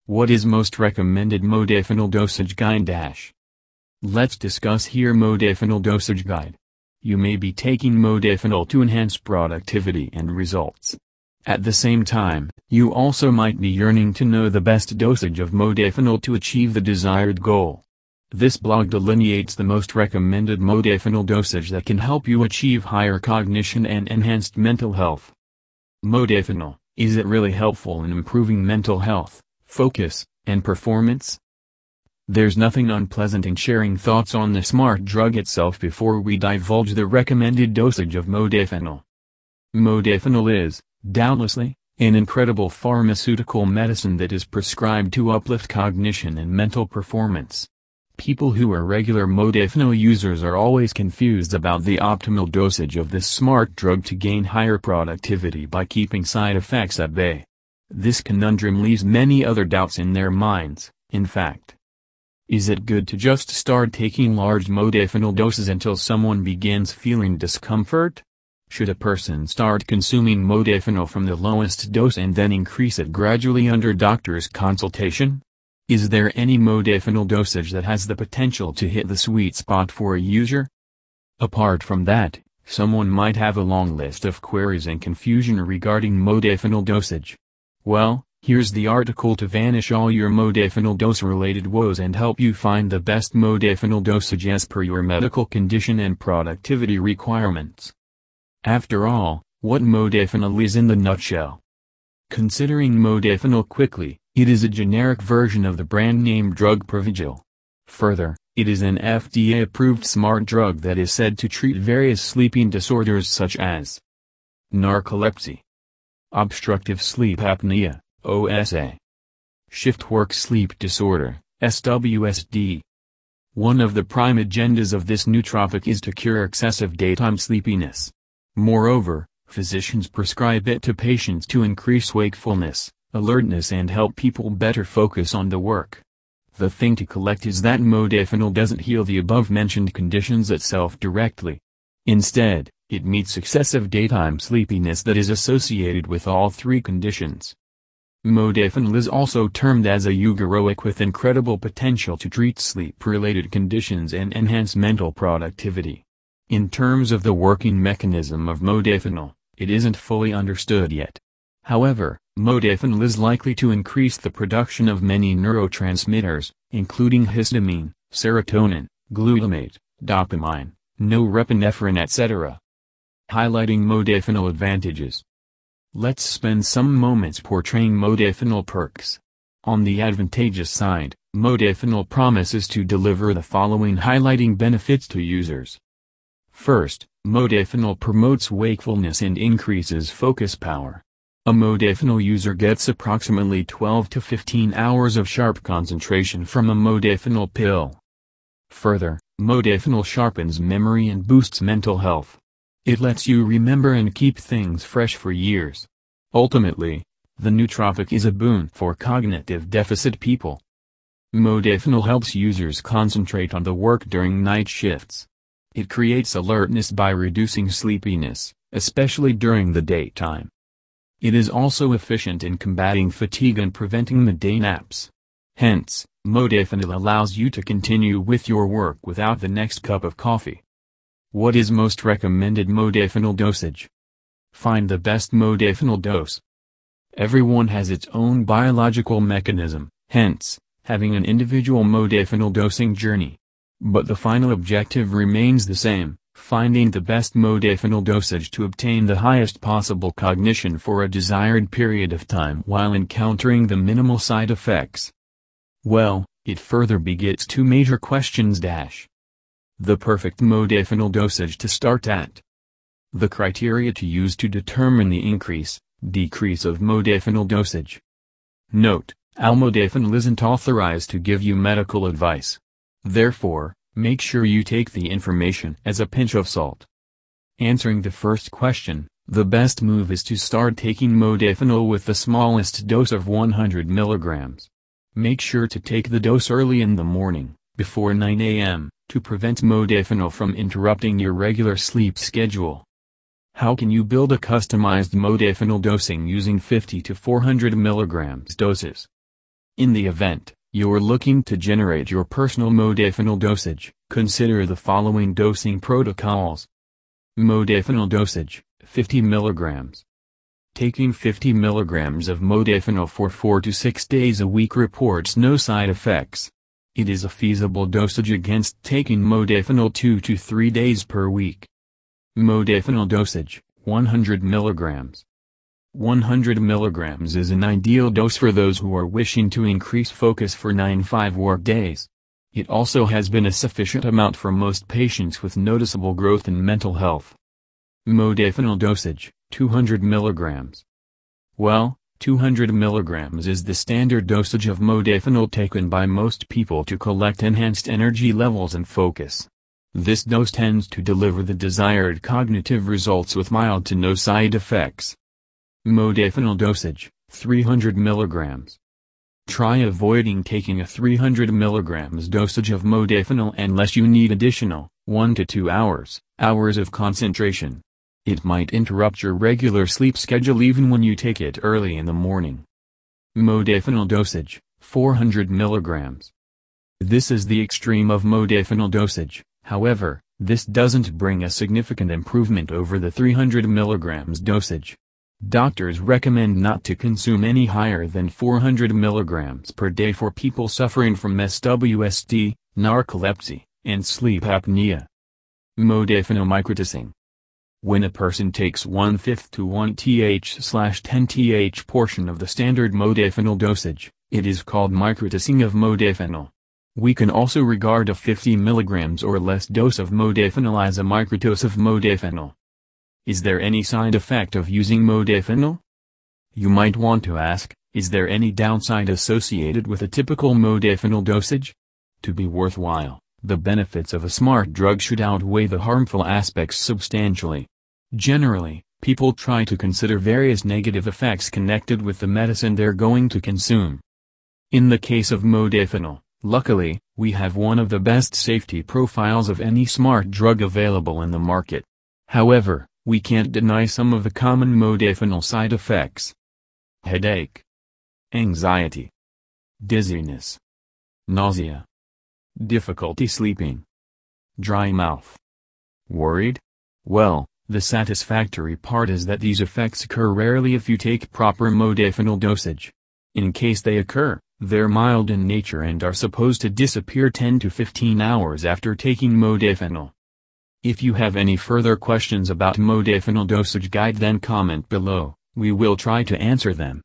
What is most recommended modafinil dosage guide dash? Let's discuss here modafinil dosage guide. You may be taking modafinil to enhance productivity and results. At the same time, you also might be yearning to know the best dosage of modafinil to achieve the desired goal. This blog delineates the most recommended modafinil dosage that can help you achieve higher cognition and enhanced mental health. Modafinil, is it really helpful in improving mental health, focus, and performance? There's nothing unpleasant in sharing thoughts on the smart drug itself before we divulge the recommended dosage of modafinil. Modafinil is, doubtlessly, an incredible pharmaceutical medicine that is prescribed to uplift cognition and mental performance. People who are regular modafinil users are always confused about the optimal dosage of this smart drug to gain higher productivity by keeping side effects at bay. This conundrum leaves many other doubts in their minds. In fact, is it good to just start taking large modafinil doses until someone begins feeling discomfort? Should a person start consuming modafinil from the lowest dose and then increase it gradually under doctor's consultation? Is there any modafinil dosage that has the potential to hit the sweet spot for a user? Apart from that, someone might have a long list of queries and confusion regarding modafinil dosage. Well, here's the article to vanish all your modafinil dose-related woes and help you find the best modafinil dosage as per your medical condition and productivity requirements. After all, what modafinil is in the nutshell? Considering modafinil quickly, it is a generic version of the brand name drug Provigil. Further, it is an FDA-approved smart drug that is said to treat various sleeping disorders such as narcolepsy, obstructive sleep apnea, OSA, shift work sleep disorder, SWSD. One of the prime agendas of this nootropic is to cure excessive daytime sleepiness. Moreover, physicians prescribe it to patients to increase wakefulness, alertness and help people better focus on the work. The thing to collect is that modafinil doesn't heal the above-mentioned conditions itself directly. Instead, it meets excessive daytime sleepiness that is associated with all three conditions. Modafinil is also termed as a eugeroic with incredible potential to treat sleep-related conditions and enhance mental productivity. In terms of the working mechanism of modafinil, it isn't fully understood yet. However, modafinil is likely to increase the production of many neurotransmitters, including histamine, serotonin, glutamate, dopamine, norepinephrine etc. Highlighting modafinil advantages. Let's spend some moments portraying modafinil perks. On the advantageous side, modafinil promises to deliver the following highlighting benefits to users. First, modafinil promotes wakefulness and increases focus power. A modafinil user gets approximately 12 to 15 hours of sharp concentration from a modafinil pill. Further, modafinil sharpens memory and boosts mental health. It lets you remember and keep things fresh for years. Ultimately, the nootropic is a boon for cognitive deficit people. Modafinil helps users concentrate on the work during night shifts. It creates alertness by reducing sleepiness, especially during the daytime. It is also efficient in combating fatigue and preventing midday naps. Hence, modafinil allows you to continue with your work without the next cup of coffee. What is most recommended modafinil dosage? Find the best modafinil dose. Everyone has its own biological mechanism, hence, having an individual modafinil dosing journey. But the final objective remains the same. Finding the best modafinil dosage to obtain the highest possible cognition for a desired period of time while encountering the minimal side effects. Well, it further begets two major questions. The perfect modafinil dosage to start at. The criteria to use to determine the increase, decrease of modafinil dosage. Note, modafinil isn't authorized to give you medical advice. Therefore, make sure you take the information as a pinch of salt. Answering the first question, the best move is to start taking modafinil with the smallest dose of 100 mg. Make sure to take the dose early in the morning, before 9 a.m., to prevent modafinil from interrupting your regular sleep schedule. How can you build a customized modafinil dosing using 50 to 400 mg doses? In the event you're looking to generate your personal modafinil dosage, consider the following dosing protocols. Modafinil dosage, 50 mg. Taking 50 mg of modafinil for 4 to 6 days a week reports no side effects. It is a feasible dosage against taking modafinil 2 to 3 days per week. Modafinil dosage, 100 mg. 100 mg is an ideal dose for those who are wishing to increase focus for 9-5 work days. It also has been a sufficient amount for most patients with noticeable growth in mental health. Modafinil dosage, 200 mg. Well, 200 mg is the standard dosage of modafinil taken by most people to collect enhanced energy levels and focus. This dose tends to deliver the desired cognitive results with mild to no side effects. Modafinil dosage, 300 mg. Try avoiding taking a 300 mg dosage of modafinil unless you need additional 1 to 2 hours of concentration. It might interrupt your regular sleep schedule even when you take it early in the morning. Modafinil dosage, 400 mg. This is the extreme of modafinil dosage. However, this doesn't bring a significant improvement over the 300 mg dosage. Doctors recommend not to consume any higher than 400 mg per day for people suffering from SWSD, narcolepsy, and sleep apnea. Modafinil microdosing. When a person takes 1/5 to 1 th/10 th portion of the standard modafinil dosage, it is called microdosing of modafinil. We can also regard a 50 mg or less dose of modafinil as a microdose of modafinil. Is there any side effect of using modafinil? You might want to ask, is there any downside associated with a typical modafinil dosage? To be worthwhile, the benefits of a smart drug should outweigh the harmful aspects substantially. Generally, people try to consider various negative effects connected with the medicine they're going to consume. In the case of modafinil, luckily, we have one of the best safety profiles of any smart drug available in the market. However, we can't deny some of the common modafinil side effects. Headache, anxiety, dizziness, nausea, difficulty sleeping, dry mouth. Worried? Well, the satisfactory part is that these effects occur rarely if you take proper modafinil dosage. In case they occur, they're mild in nature and are supposed to disappear 10 to 15 hours after taking modafinil. If you have any further questions about modafinil dosage guide, then comment below, we will try to answer them.